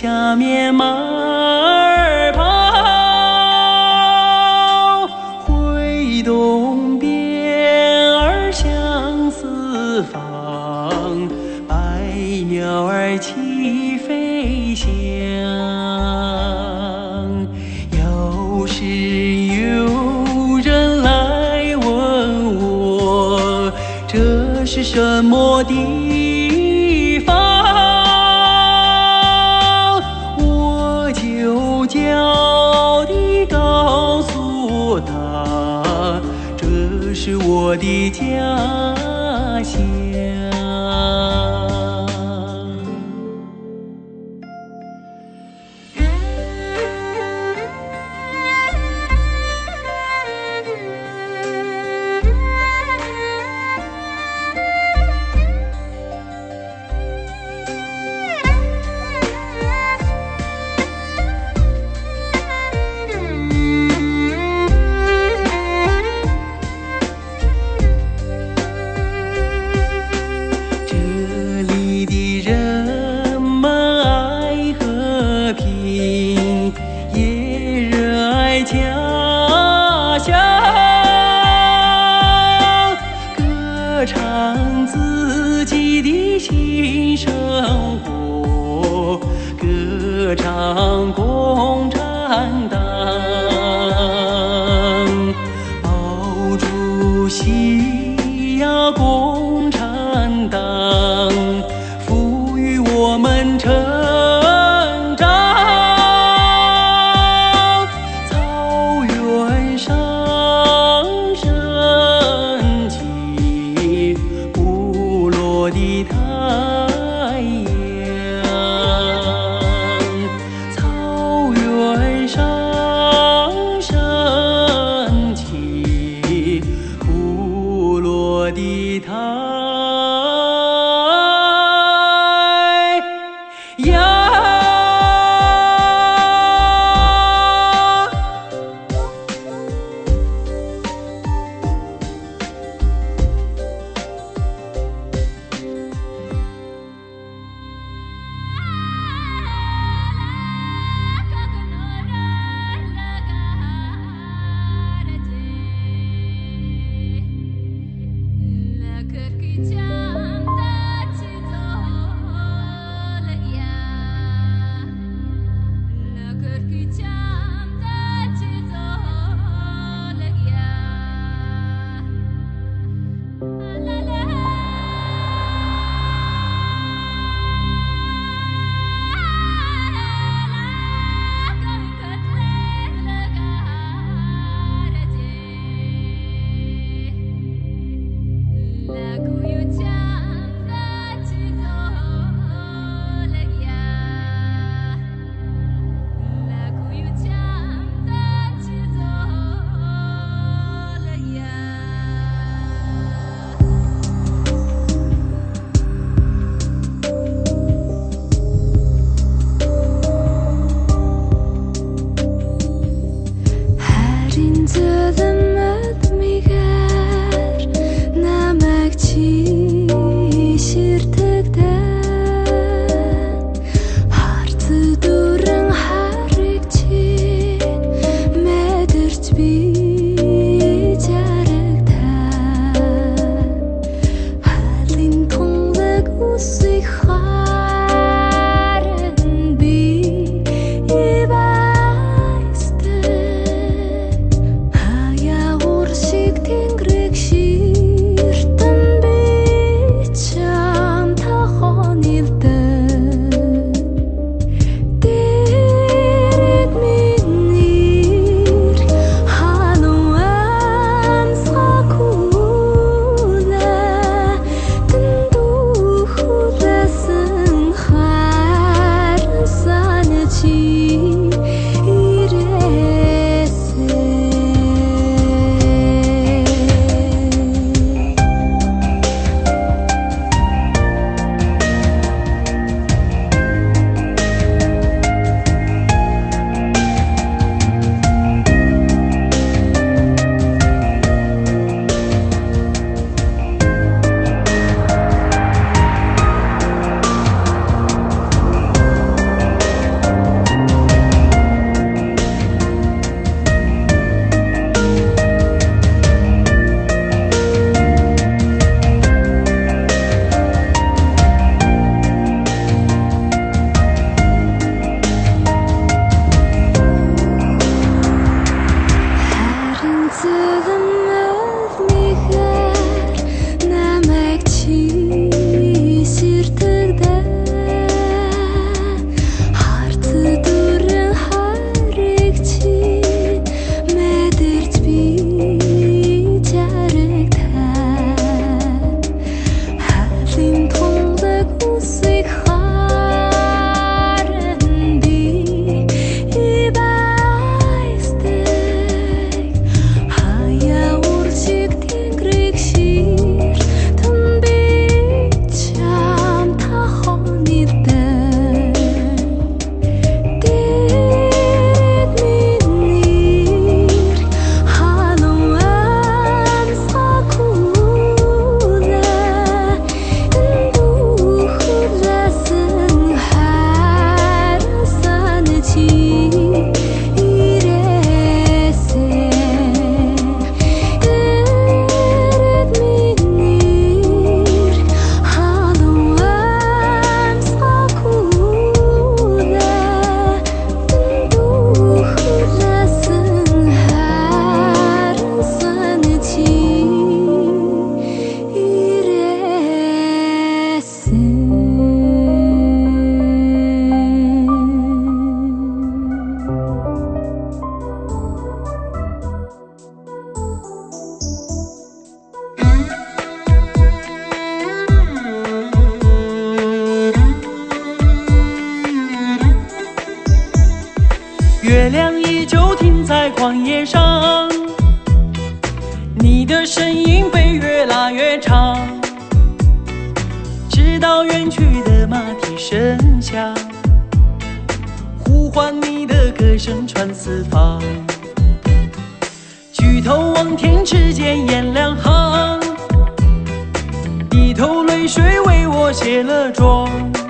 下面马儿跑，挥动鞭儿向四方，百鸟儿齐飞翔。有时有人来问我，这是什么地方？我就骄傲地告诉他，这是我的家乡。家乡，歌唱自己的新生活，歌唱共产党。毛主席呀，共产党赋予我们成长。的太阳，草原上升起部落的太阳。 月亮依旧停在旷野上，你的身影被越拉越长，直到远去的马蹄声响，呼唤你的歌声传四方。举头望天，只见颜良行，低头泪水为我卸了妆，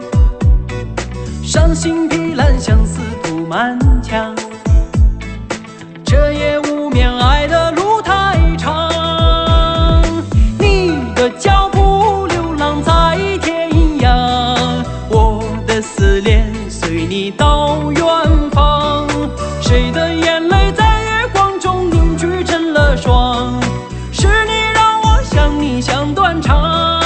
伤心披烂相思铺满墙，这夜无眠，爱的路太长。你的脚步流浪在天涯，我的思念随你到远方。谁的眼泪在月光中凝聚成了霜？是你让我想你想断肠。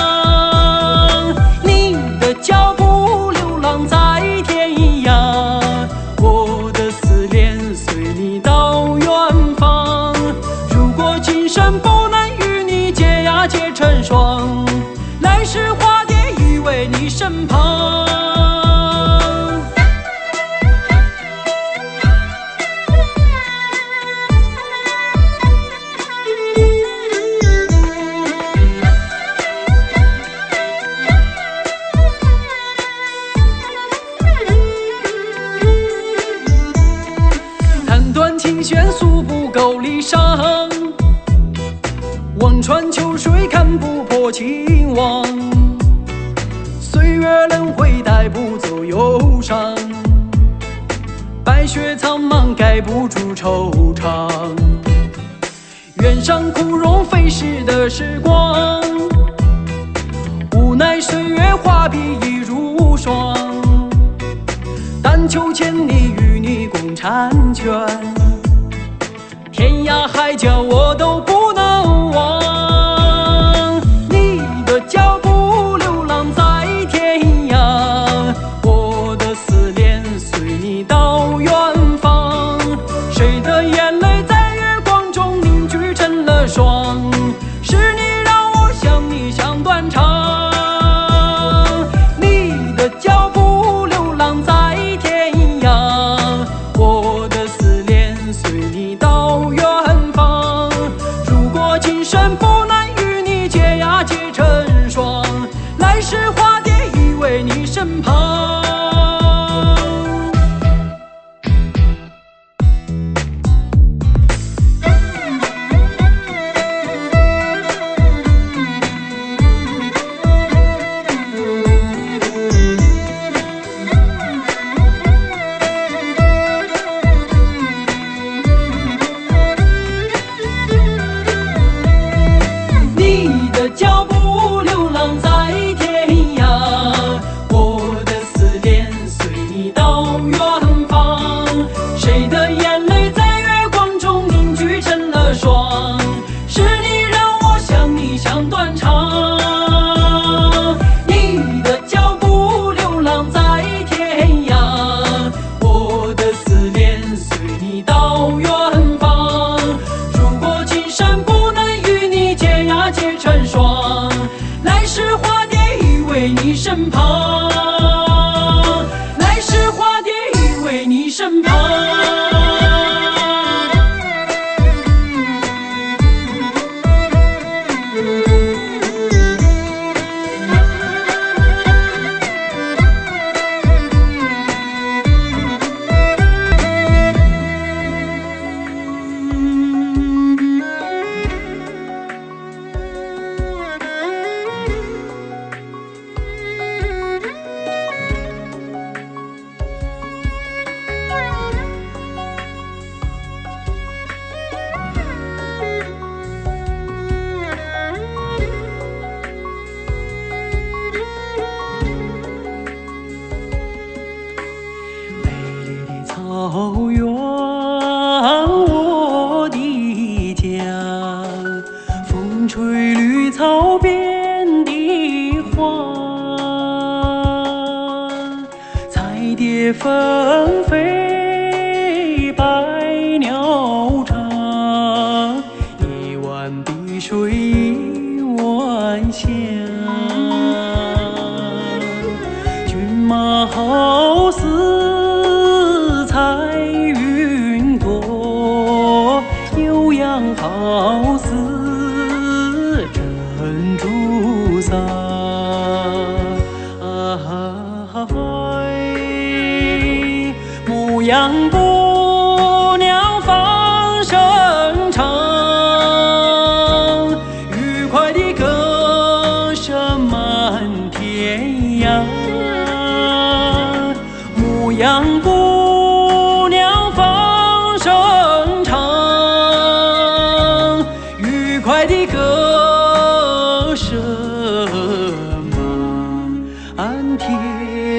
你的脚步流浪在天涯，我的思念随你到远方。如果今生不能与你结呀结成双，来世化蝶依偎你身旁。弹断琴弦诉不够离殇，望穿秋水看不破情网。岁月轮回带不走忧伤，白雪苍茫盖不住惆怅。原上枯荣飞逝的时光，无奈岁月画笔已如霜。但求千里与你共婵娟，天涯海角我都不能忘。你的脚步流浪在天涯，我的思念随你到远方。谁的眼泪在月光中凝聚成了霜？是你让我想你想断肠。你的脚步流浪在天涯，我的思念随你到远方。如果今生不能与你结呀结成双，来世化蝶依偎你身旁。你的脚步流浪在天涯，我的思念随你到远方。谁的眼泪在月光中凝聚成了霜？是你让我想你想断肠。你的脚步流浪在天涯，我的思念随你到远方。如果今生不能与你结呀结成双，来世化蝶依偎你身旁。来世化蝶依偎你身旁。草原，我的家，风吹绿草遍地花，彩蝶纷飞，百鸟唱，一湾碧水一湾香。骏马好似彩云好似珍珠撒。牧羊姑娘放声唱，愉快的歌声满天涯。牧羊姑娘放声唱，愉快的歌声满天涯。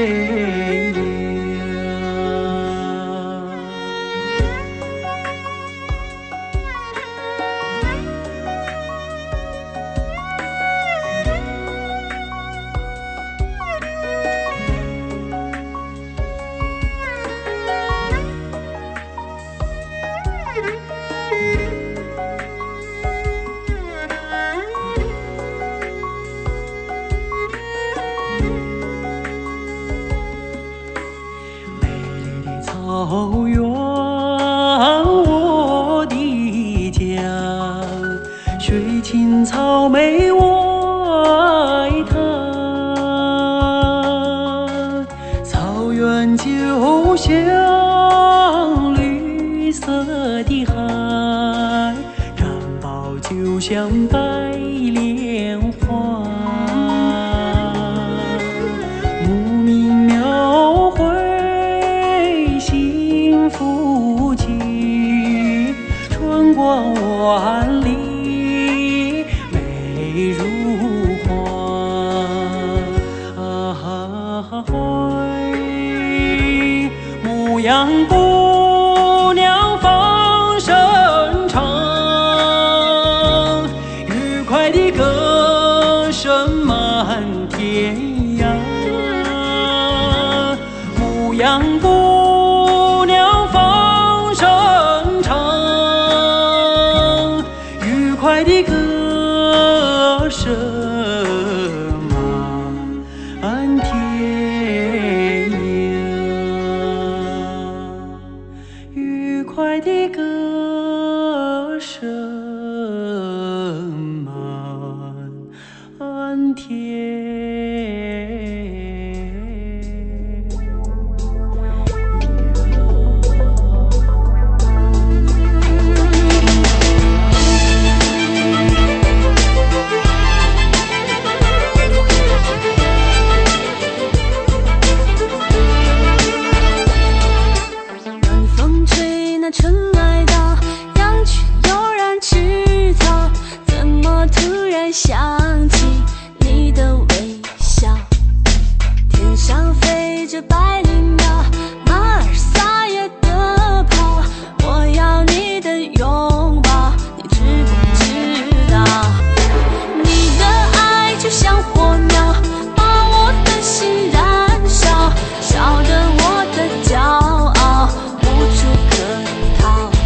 草原，我的家，水青草莓我爱它。草原就像绿色的海，毡包就像白莲花。牧民描绘福气，春光万里，美如画。牧羊姑娘放声唱，愉快的歌声满天涯。牧羊姑娘放声唱，愉快的歌声满天涯，愉快的歌声满天。 尘埃道，羊群悠然吃草，怎么突然想起你的微笑？天上飞着百灵鸟，马儿撒野的跑，我要你的拥抱，你知不知道？你的爱就像火苗，把我的心燃烧，烧得我的骄傲无处可逃。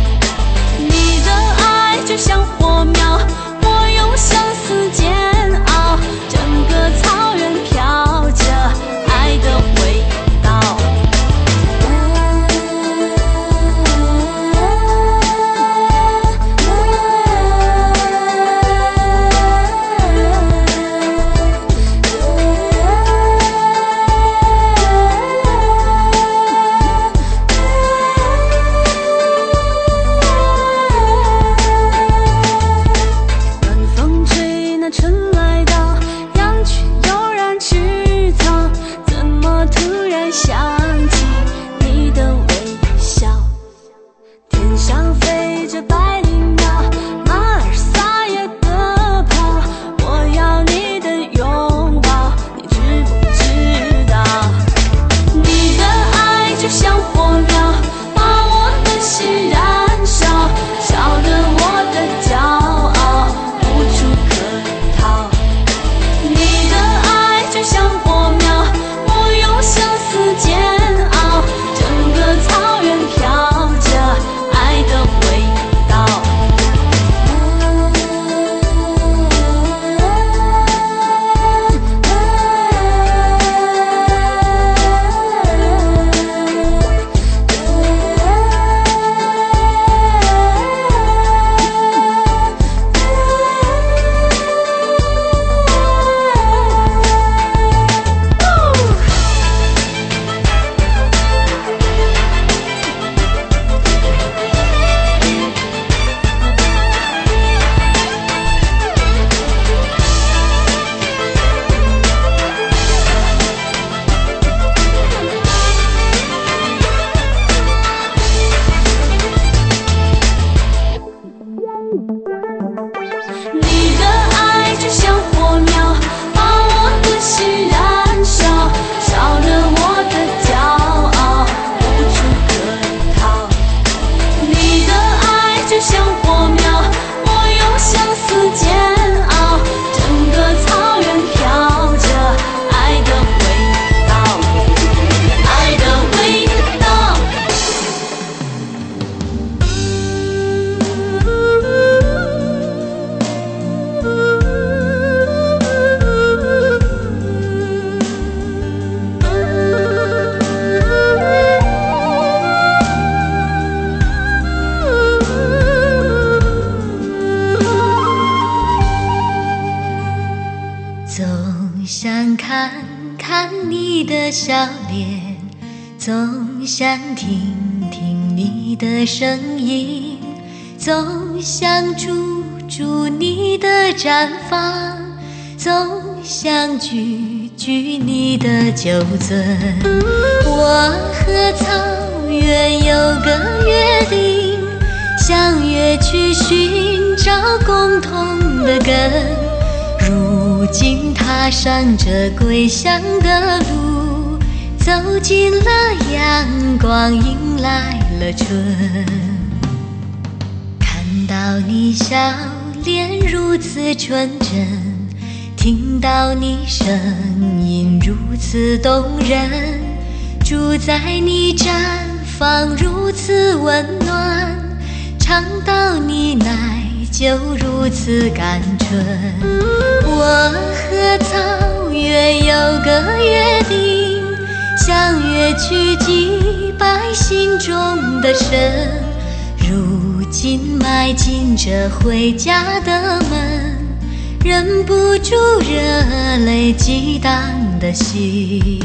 想听听你的声音，总想驻住你的毡房，总想句句你的酒樽。我和草原有个约定，相约去寻找共同的根。如今踏上这归乡的路，走进了阳光，迎来了春。看到你笑脸如此纯真，听到你声音如此动人，住在你毡房如此温暖，尝到你奶酒如此甘醇。我和草原有个约定，相约去祭拜心中的神。如今迈进这回家的门，忍不住热泪激荡的心。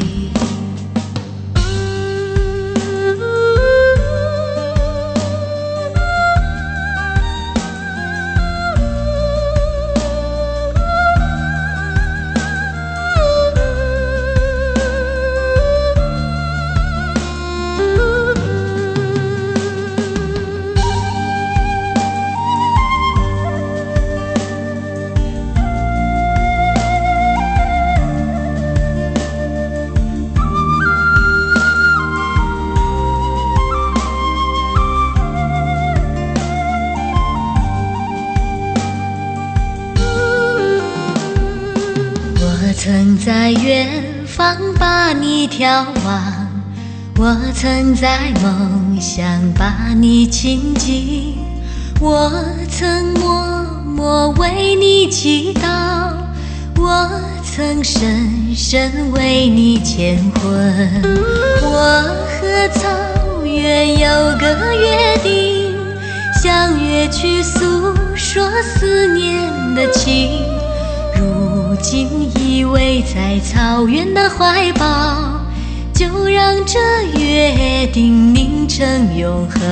曾在远方把你眺望，我曾在梦想把你亲近，我曾默默为你祈祷，我曾深深为你牵魂。我和草原有个约定，相约去诉说思念的情。如今依偎在草原的怀抱，就让这约定凝成永恒。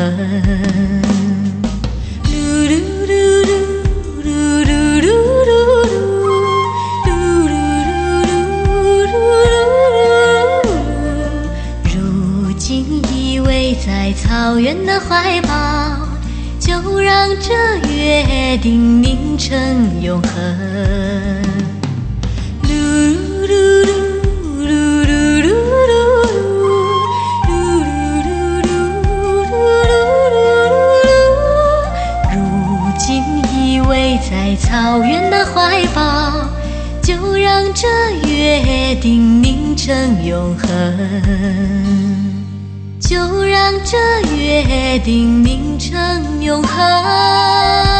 如今依偎在草原的怀抱，就让这约定凝成永恒。如今依偎在草原的怀抱，就让这约定凝成永恒，就让这约定凝成永恒。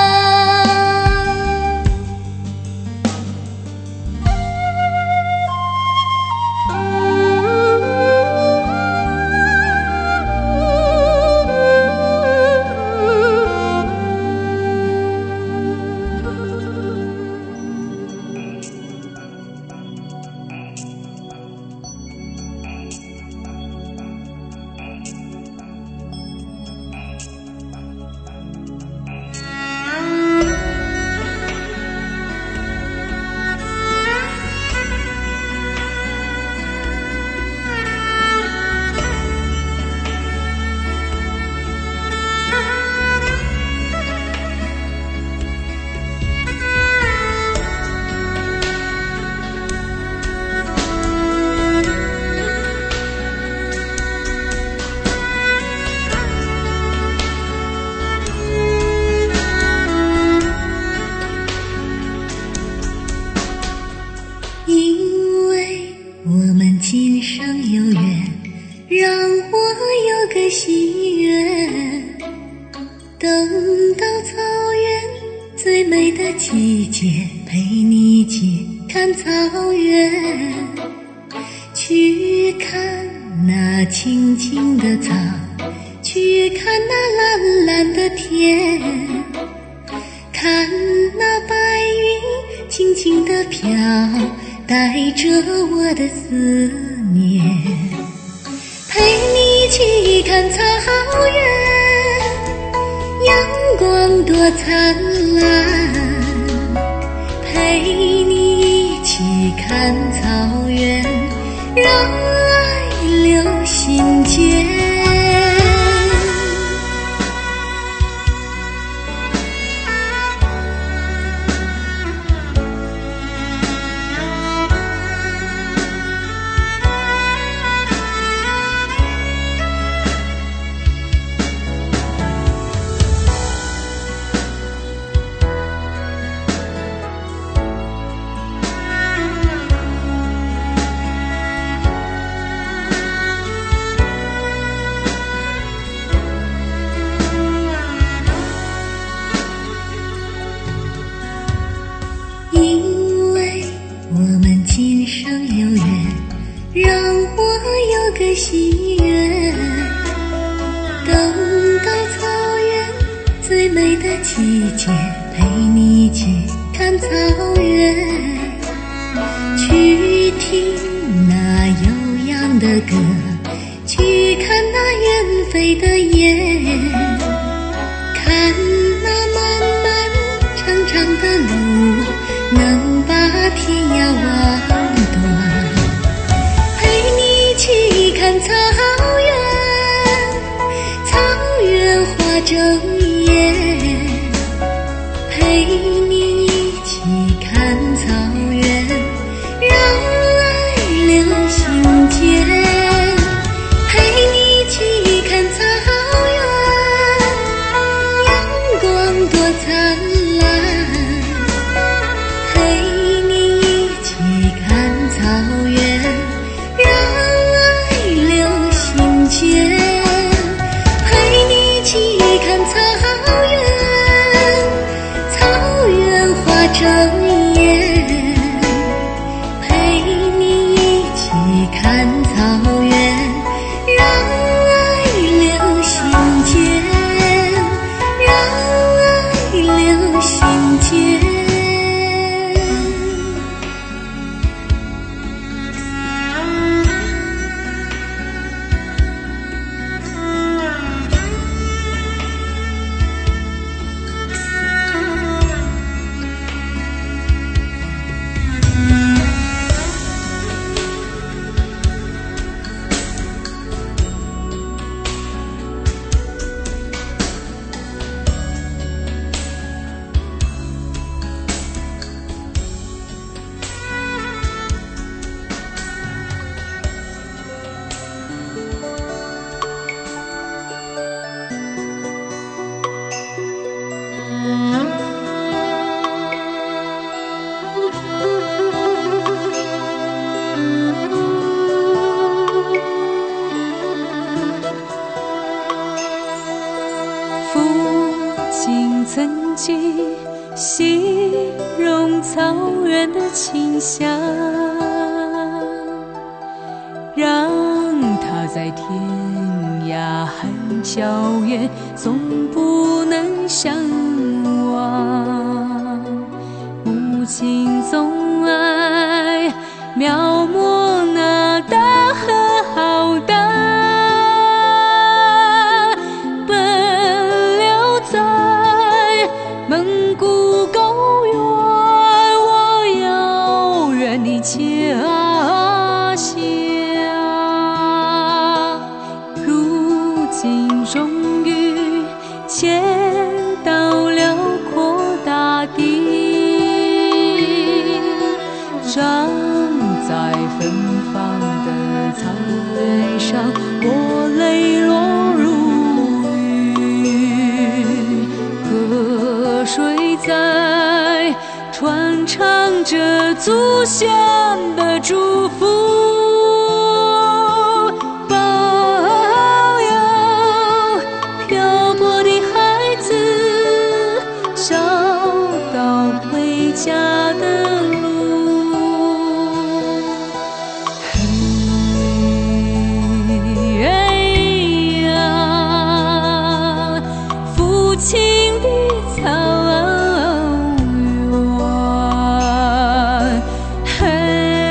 今生有缘，让我有个心愿，等到草原最美的季节，陪你去看草原，去看那青青的草，去看那蓝蓝的天，看那白云轻轻地飘，带着我的思念，陪你起看草原，阳光多灿烂，陪你一起看草原，让爱流心间。因为我们今生有缘，让我有个心愿，等到草原最美的季节，陪你一起看草原，去听那悠扬的歌，去看那远飞的雁，看那漫漫长长的路，能把天涯望断，陪你一起看草原，草原花正艳，陪你一起看草原，让爱流心间，陪你一起看草原，阳光多灿烂，陪你一起看草原，让爱流心间，陪你一起看草原，草原花正艳，陪你一起看草原，让爱流心间，让爱流心间。 曾经形容草原的清香，让它在天涯海角远，总不能相忘。母亲总爱描摹那大河浩大，蒙古高原，我遥远的家乡。如今终于见到辽阔大地，站在芬芳的草原上，我泪落如雨。河水在传唱着祖先的祝福，保佑漂泊的孩子找到回家的路。嘿呀，父亲的草原，嘿。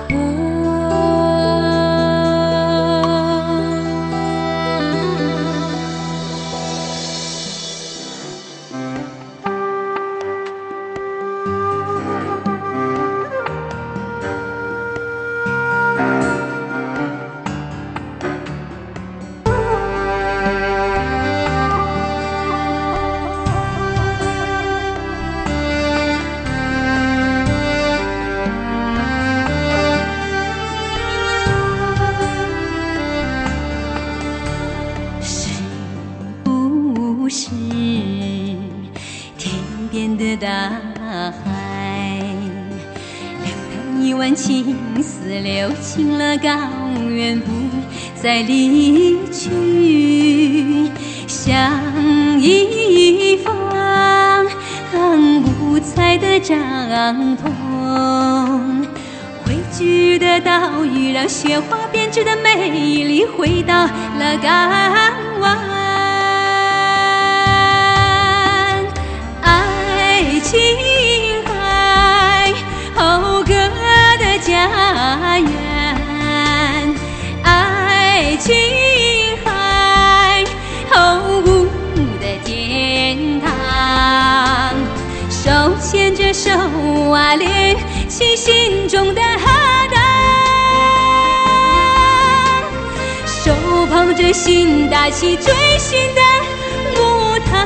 大海，流淌一湾情丝，流进了高原，不再离去。像一方五彩的帐篷，汇聚的岛屿，让雪花编织的美丽回到了港湾。青海，讴歌的家园，爱青海，讴舞的天堂，手牵着手啊，连起心中的河道，手捧着心，搭起追寻的舞台。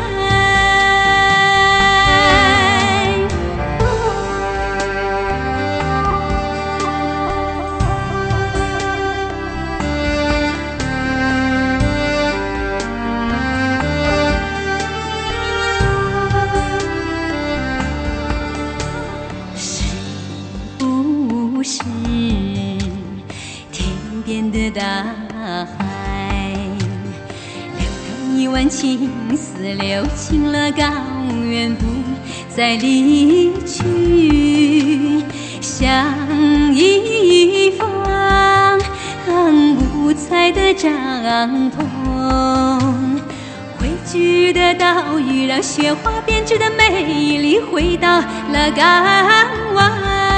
大海，流淌一湾情丝，流进了高原，不再离去。像一方五彩的帐篷，汇聚的岛屿，让雪花编织的美丽回到了港湾。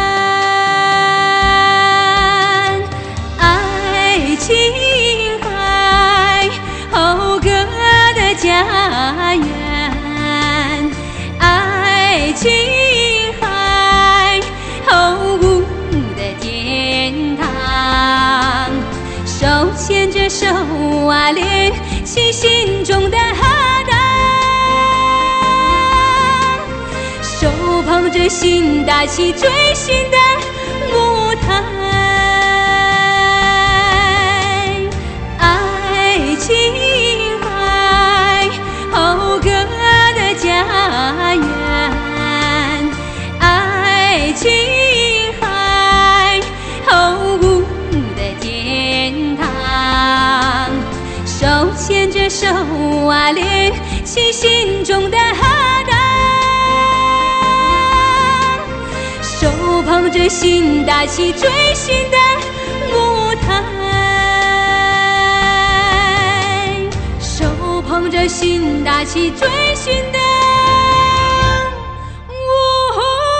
青海，讴歌的家园，爱青海，讴舞的天堂，手牵着手啊，连起心中的河道，手捧着心，搭起追寻的舞台。青海，讴歌的家园，爱青海，讴舞的天堂，手牵着手啊，连起心中的河道，手捧着心，搭起追寻的舞台。捧着心，搭起追寻的舞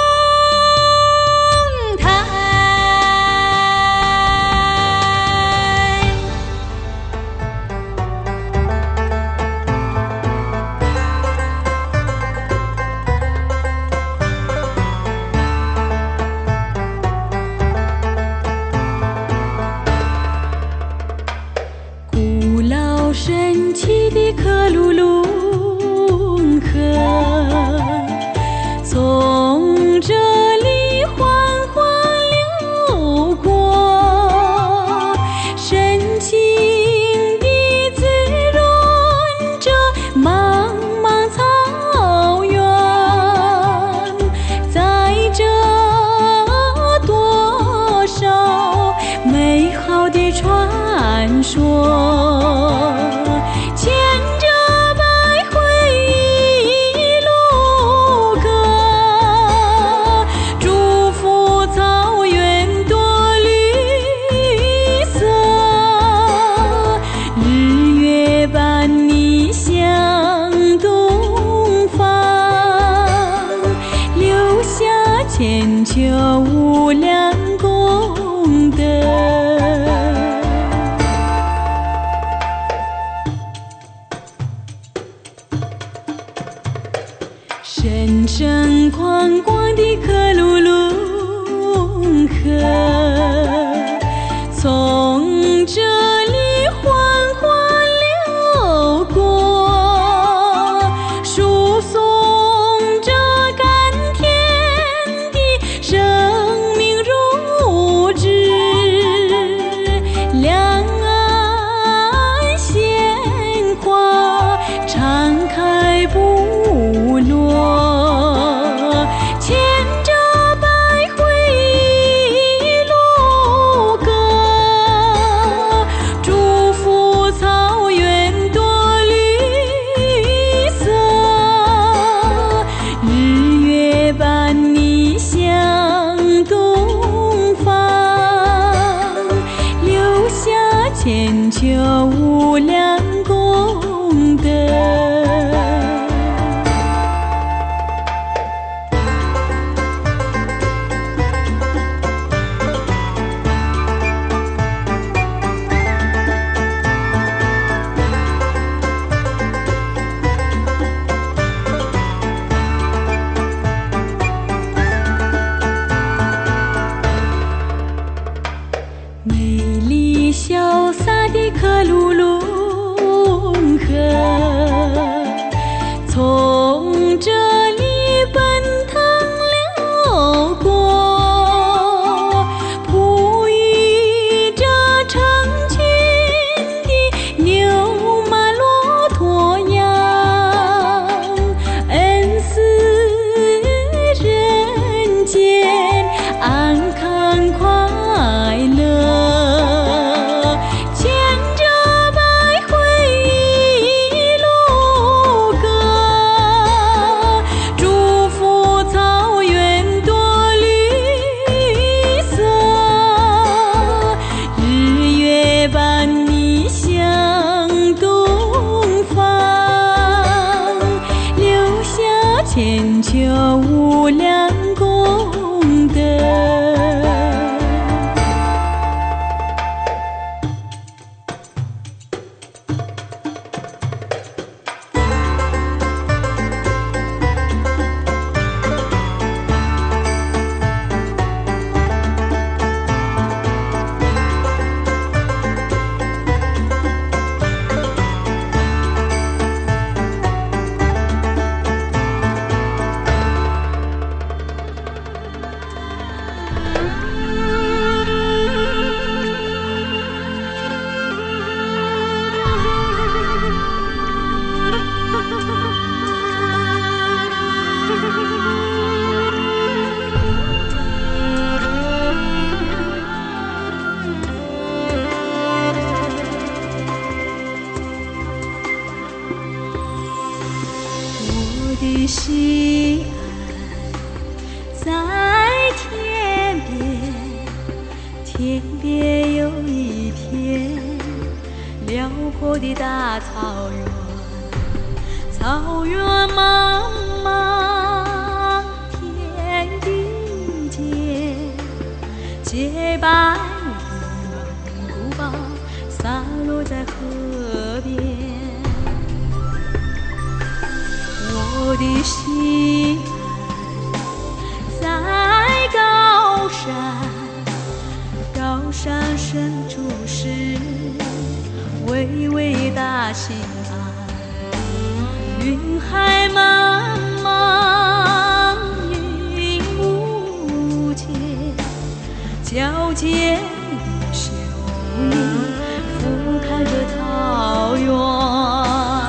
台。 古老神奇的克鲁伦河，从这里缓缓流过，深情地滋润着茫茫草原。在这多少美好的传说，牵着百回忆录歌，祝福草原多绿色，日月伴你向东方，留下千秋无量功就无量功德。潇洒的克鲁伦河，从这里奔腾流过，哺育着成群的牛马骆驼羊，恩赐人间安康快乐。千秋无量功德。我的心爱在天边，天边有一片辽阔的大草原，草原茫茫，天地间，洁白的蒙古包洒落在河边。我的心爱在高山，高山深处是巍巍大兴安，云海茫茫，云无间，矫健的秀丽俯瞰着草原。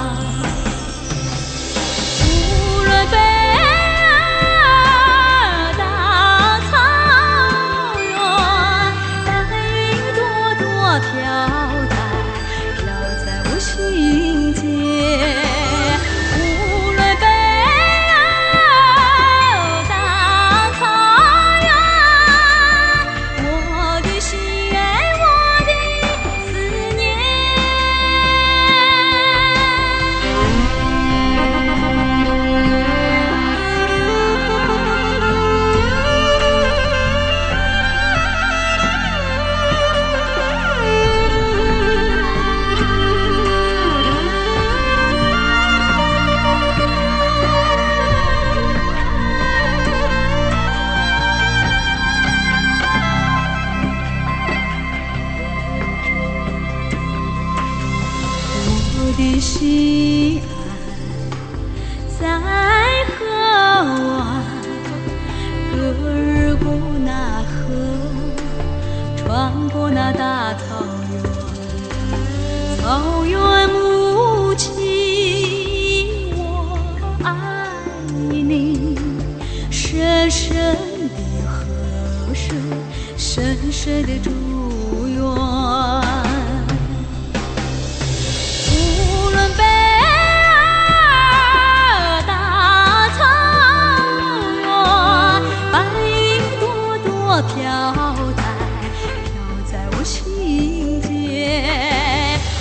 我的心爱在河湾，格尔古纳河，穿过那大草原，草原母亲，我爱你，深深的河水，深深的祝愿。飘在我心间。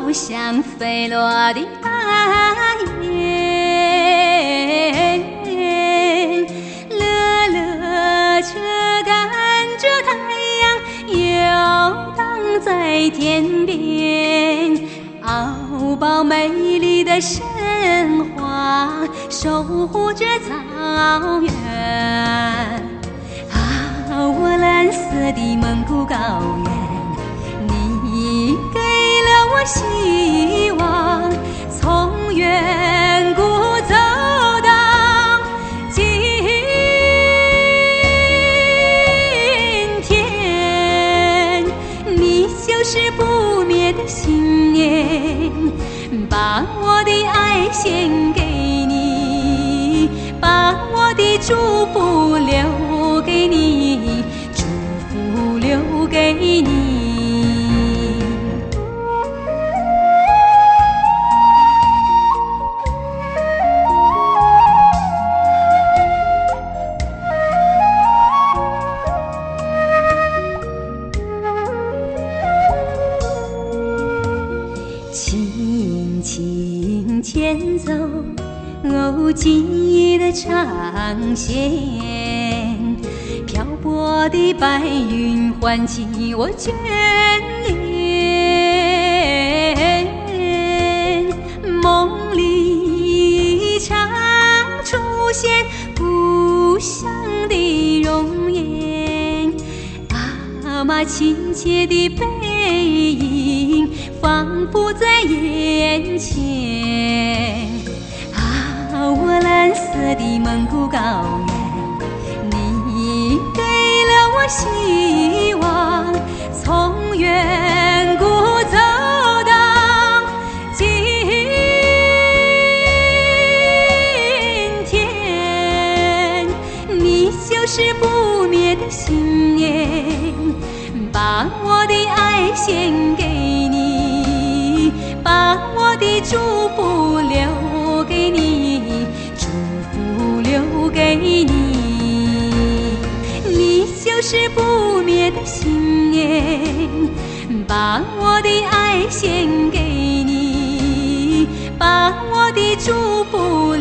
好像飞落的大雁，乐乐车赶着太阳游荡在天边，敖抱美丽的神话守护着草原。我蓝色的蒙古高原，你给了我希望，从远古走到今天，你就是不灭的信念，把我的爱献给你，把我的祝福留给你，祝福留给你。轻轻牵走记忆的长线，漂泊的白云唤起我眷恋，梦里常出现故乡的容颜，妈妈亲切的背影仿佛在眼前。我蓝色的蒙古高原，你给了我希望，从远古走到今天，你就是不灭的信念，把我的爱献给你，把我的祝福留给你，祝福留给你。你就是不灭的信念，把我的爱献给你，把我的祝福